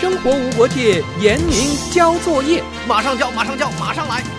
生活无国界，严明交作业， 马上交，马上交，马上来。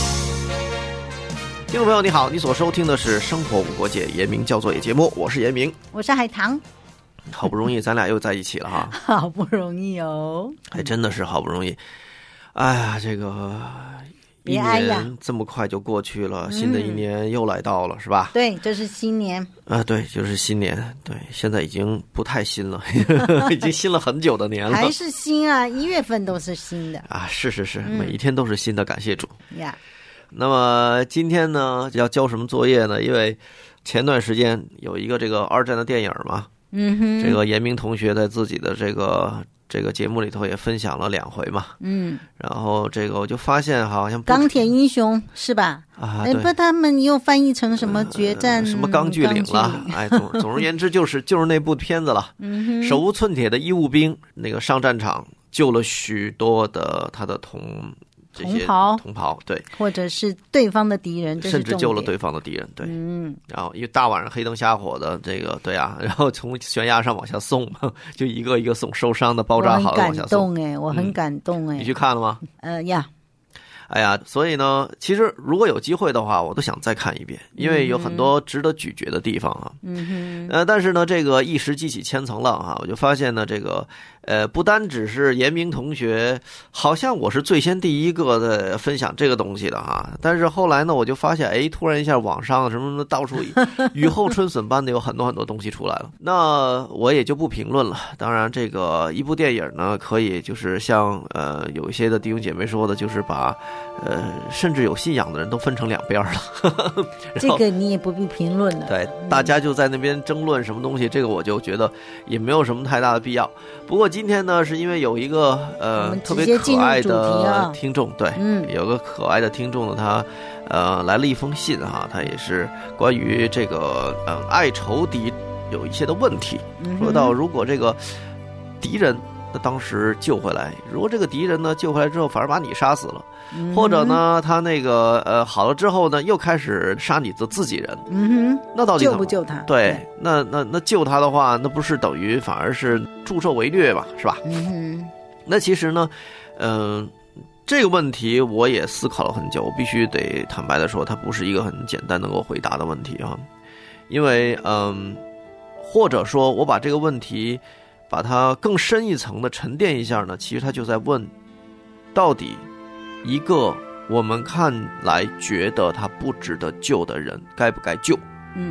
听众朋友你好，你所收听的是生活无国界严明交作业节目，我是严明， 我是海棠。 好不容易咱俩又在一起了哈， 好不容易哦， 还真的是好不容易。哎呀，这个一年这么快就过去了，新的一年又来到了，是吧？ 对，这是新年啊，对，就是新年。对，现在已经不太新了，已经新了很久的年了。 还是新啊，1月份都是新的啊，是是是，每一天都是新的，感谢主呀。 那么今天呢，要交什么作业呢？因为前段时间有一个这个二战的电影嘛，这个严明同学在自己的这个节目里头也分享了2回嘛，然后这个我就发现好像钢铁英雄是吧？ 啊， 不，他们又翻译成什么决战、 什么钢锯岭了，哎，总而言之就是那部片子了。手无寸铁的医务兵，那个上战场救了许多的他的同袍，对， 或者是对方的敌人， 甚至救了对方的敌人，对，然后因为大晚上黑灯瞎火的，这个对啊，然后从悬崖上往下送，就一个一个送，受伤的包扎好了往下送。 我很感动哎， 你去看了吗？ 呀。 哎呀，所以呢，其实如果有机会的话，我都想再看一遍，因为有很多值得咀嚼的地方啊。但是呢，这个一时激起千层浪啊，我就发现呢，这个不单只是严明同学，好像我是最先第一个的分享这个东西的哈。但是后来呢，我就发现，哎，突然一下网上什么到处雨后春笋般的有很多很多东西出来了。那我也就不评论了。当然，这个一部电影呢，可以就是像有一些的弟兄姐妹说的，就是把甚至有信仰的人都分成2边了。 这个你也不必评论了。 对，大家就在那边争论什么东西，这个我就觉得也没有什么太大的必要。不过今天呢，是因为有一个特别可爱的听众，对，有个可爱的听众呢，他来了一封信哈，他也是关于这个爱仇敌有一些的问题，说到如果这个敌人那当时救回来，如果这个敌人呢救回来之后反而把你杀死了，或者呢他那个好了之后呢又开始杀你的自己人，那到底救不救他？ 对，那救他的话，那不是等于反而是助纣为虐嘛，是吧？那其实呢，这个问题我也思考了很久，我必须得坦白的说，它不是一个很简单能够回答的问题啊，因为或者说我把这个问题把它更深一层的沉淀一下呢，其实他就在问，到底一个我们看来觉得他不值得救的人该不该救？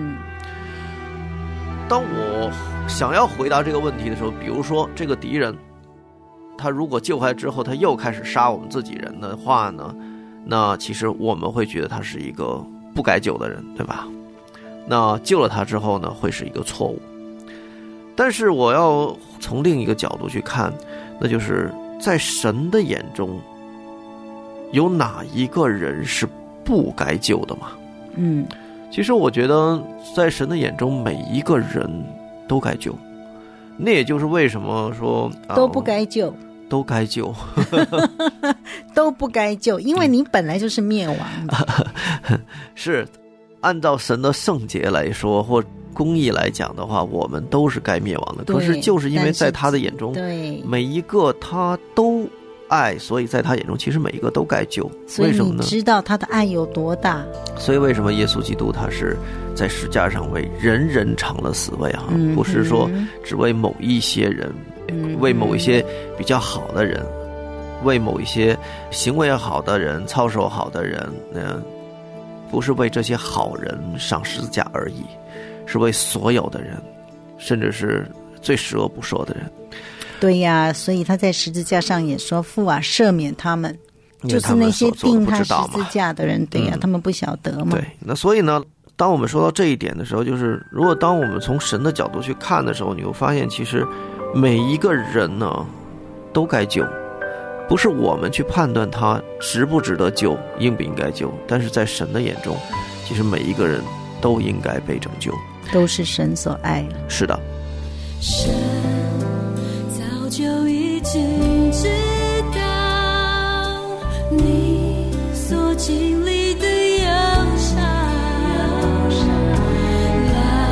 当我想要回答这个问题的时候，比如说这个敌人他如果救回来之后他又开始杀我们自己人的话呢，那其实我们会觉得他是一个不该救的人，对吧？那救了他之后呢，会是一个错误。但是我要从另一个角度去看，那就是在神的眼中有哪一个人是不该救的吗？其实我觉得在神的眼中每一个人都该救，那也就是为什么说都不该救， 都该救都不该救，因为你本来就是灭亡的是按照神的圣洁来说或公义来讲的话，我们都是该灭亡的。可是就是因为在他的眼中，对每一个他都爱，所以在他眼中其实每一个都该救。为什么呢？ 你知道他的爱有多大， 所以为什么耶稣基督他是在十字架上为人人尝了死味啊，不是说只为某一些人，为某一些比较好的人，为某一些行为好的人，操守好的人，不是为这些好人上十字架而已，是为所有的人，甚至是最十恶不赦的人。 对呀，所以他在十字架上也说，父啊，赦免他们，就是那些钉他十字架的人，对呀，他们不晓得嘛。 对，那所以呢，当我们说到这一点的时候，就是如果当我们从神的角度去看的时候，你会发现其实每一个人呢都该救，不是我们去判断他值不值得救，应不应该救，但是在神的眼中，其实每一个人都应该被拯救， 都是神所爱的。 是的， 神早就已经知道你所经历的忧伤，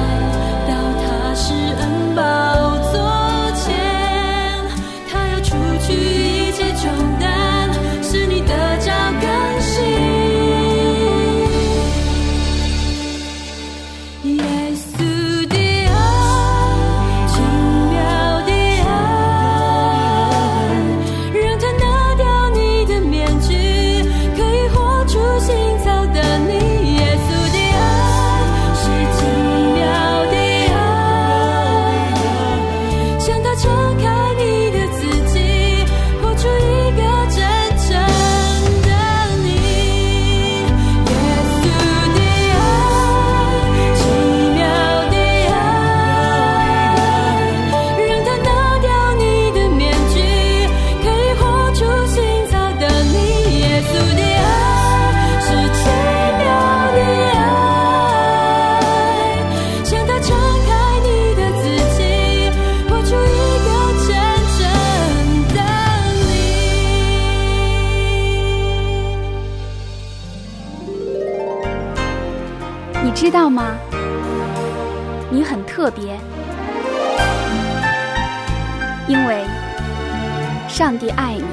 来到他施恩宝座前，他要除知道吗？你很特别，因为上帝爱你。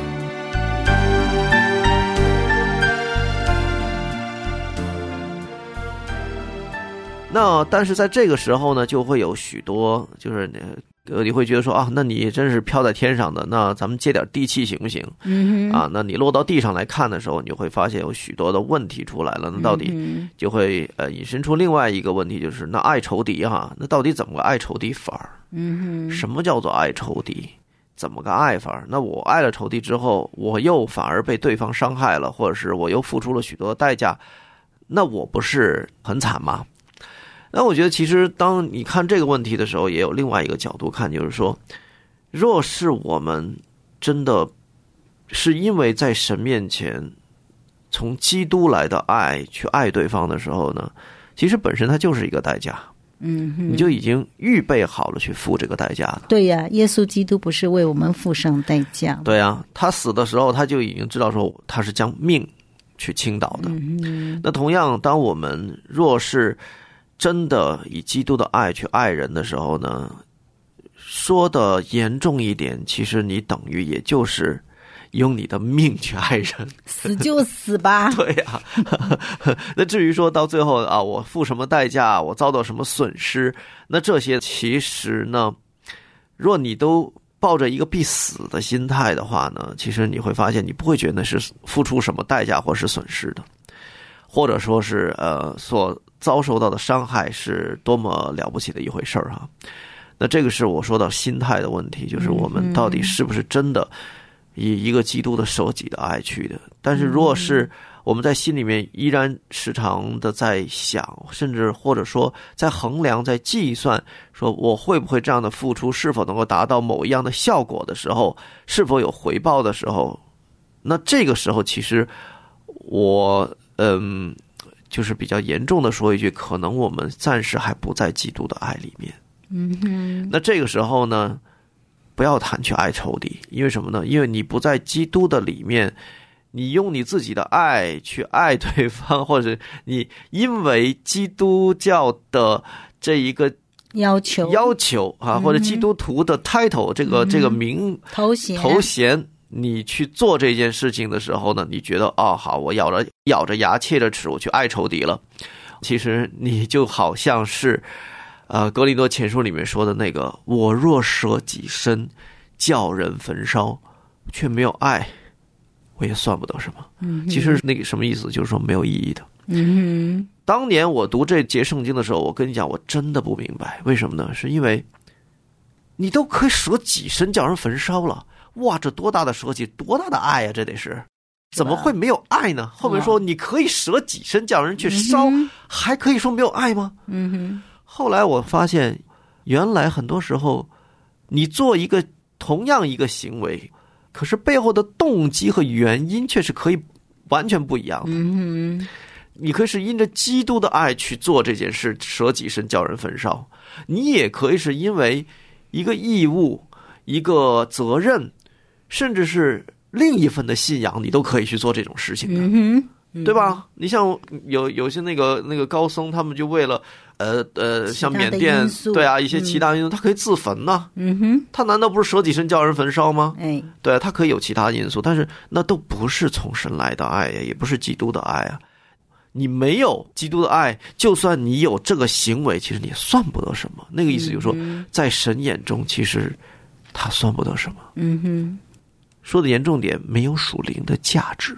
那但是在这个时候呢，就会有许多就是你会觉得说啊，那你真是飘在天上的，那咱们接点地气行不行？啊，那你落到地上来看的时候，你会发现有许多的问题出来了。那到底就会引申出另外一个问题，就是那爱仇敌哈，那到底怎么个爱仇敌法？什么叫做爱仇敌？怎么个爱法？那我爱了仇敌之后，我又反而被对方伤害了，或者是我又付出了许多的代价，那我不是很惨吗？那我觉得其实当你看这个问题的时候，也有另外一个角度看，就是说若是我们真的是因为在神面前从基督来的爱去爱对方的时候呢，其实本身它就是一个代价，你就已经预备好了去付这个代价了。 对呀，耶稣基督不是为我们付上代价？ 对啊，他死的时候他就已经知道说他是将命去倾倒的。那同样，当我们若是真的以基督的爱去爱人的时候呢，说的严重一点，其实你等于也就是用你的命去爱人， 死就死吧。 对呀，那至于说到最后啊，我付什么代价，我遭到什么损失，那这些其实呢，若你都抱着一个必死的心态的话呢，其实你会发现你不会觉得是付出什么代价或是损失的，或者说是所遭受到的伤害是多么了不起的一回事哈。那这个是我说到心态的问题，就是我们到底是不是真的以一个基督的舍己的爱去的。但是如果是我们在心里面依然时常的在想，甚至或者说在衡量在计算，说我会不会这样的付出是否能够达到某一样的效果的时候，是否有回报的时候，那这个时候其实我就是比较严重的说一句，可能我们暂时还不在基督的爱里面。那这个时候呢，不要谈去爱仇敌，因为什么呢？因为你不在基督的里面，你用你自己的爱去爱对方，或者你因为基督教的这一个要求啊，或者基督徒的 title 这个名头衔，你去做这件事情的时候呢，你觉得哦好，我咬着牙切着齿我去爱仇敌了，其实你就好像是哥林多前书里面说的那个，我若舍己身叫人焚烧，却没有爱，我也算不得什么。其实那个什么意思，就是说没有意义的。当年我读这节圣经的时候，我跟你讲，我真的不明白为什么呢？是因为你都可以舍己身叫人焚烧了，哇，这多大的舍己，多大的爱呀！这得是怎么会没有爱呢？后面说你可以舍己身叫人去烧，还可以说没有爱吗？后来我发现，原来很多时候你做一个同样一个行为，可是背后的动机和原因却是可以完全不一样的。你可以是因着基督的爱去做这件事，舍己身叫人焚烧，你也可以是因为一个义务、一个责任，甚至是另一份的信仰，你都可以去做这种事情的，对吧？你像有些那个高僧，他们就为了像缅甸，对啊，一些其他因素，他可以自焚呢。他难道不是舍己身叫人焚烧吗？对，他可以有其他因素，但是那都不是从神来的爱呀，也不是基督的爱啊。你没有基督的爱，就算你有这个行为，其实你也算不得什么。那个意思就是说，在神眼中，其实他算不得什么。说的严重点，没有属灵的价值。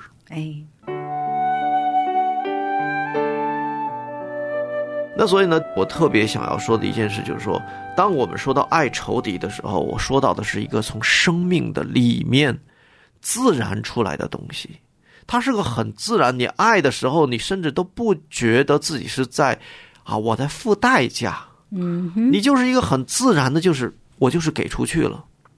那所以呢，我特别想要说的一件事就是说，当我们说到爱仇敌的时候，我说到的是一个从生命的里面自然出来的东西。它是个很自然，你爱的时候，你甚至都不觉得自己是在我在付代价。你就是一个很自然的，就是我就是给出去了。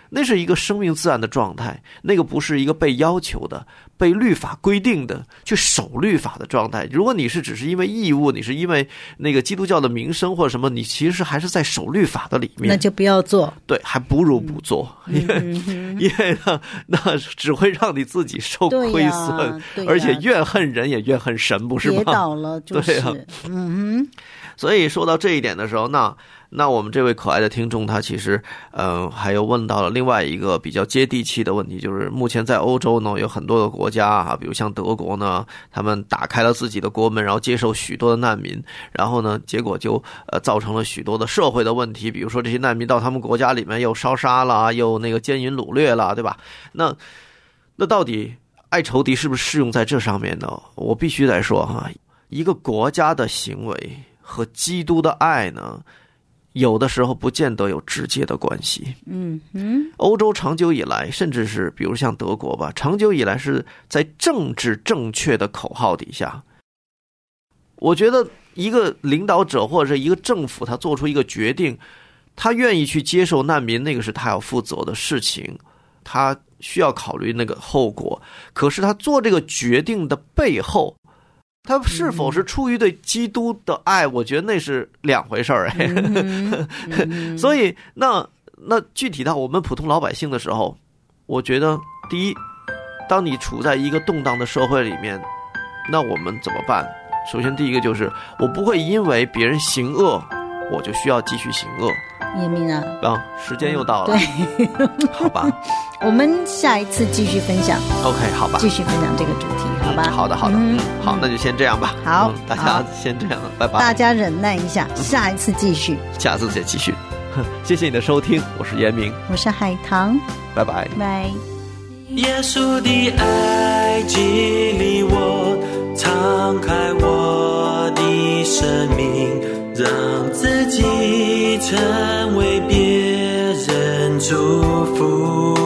那是一个生命自然的状态，那个不是一个被要求的、被律法规定的去守律法的状态。如果你是只是因为义务，你是因为那个基督教的名声或者什么，你其实还是在守律法的里面， 那就不要做。 对，还不如不做，因为呢，那只会让你自己受亏损，而且怨恨人也怨恨神，不是吗？ 跌倒了就是， 所以说到这一点的时候，那我们这位可爱的听众他其实还有问到了另外一个比较接地气的问题，就是目前在欧洲呢有很多的国家啊，比如像德国呢，他们打开了自己的国门，然后接受许多的难民，然后呢结果就造成了许多的社会的问题，比如说这些难民到他们国家里面又烧杀了，又那个奸淫掳掠了，对吧？那到底爱仇敌是不是适用在这上面呢？我必须得说哈，一个国家的行为和基督的爱呢，有的时候不见得有直接的关系。欧洲长久以来，甚至是比如像德国吧，长久以来是在政治正确的口号底下。我觉得一个领导者或者一个政府，他做出一个决定，他愿意去接受难民，那个是他要负责的事情，他需要考虑那个后果。可是他做这个决定的背后，他是否是出于对基督的爱，我觉得那是两回事儿。所以那具体到我们普通老百姓的时候，我觉得第一，当你处在一个动荡的社会里面，那我们怎么办？首先第一个就是我不会因为别人行恶我就需要继续行恶。 叶明啊， 时间又到了， 对， 好吧， 我们下一次继续分享。 OK， 好吧， 继续分享这个主题，好吧？ 好的好，那就先这样吧。 好， 大家先这样了，拜拜。 大家忍耐一下，下一次继续， 下次再继续。谢谢你的收听，我是严明， 我是海棠， 拜拜拜。 耶稣的爱激励我，敞开我的生命，让自己成为别人祝福。